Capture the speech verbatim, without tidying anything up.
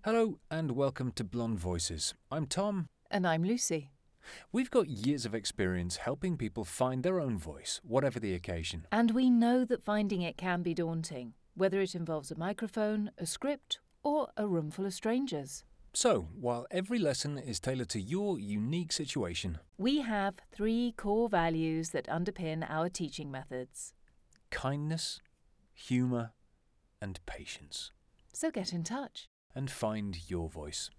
Hello and welcome to Blonde Voices. I'm Tom. And I'm Lucy. We've got years of experience helping people find their own voice, whatever the occasion. And we know that finding it can be daunting, whether it involves a microphone, a script, or a room full of strangers. So, while every lesson is tailored to your unique situation, we have three core values that underpin our teaching methods: kindness, humour, and patience. So get in touch And find your voice.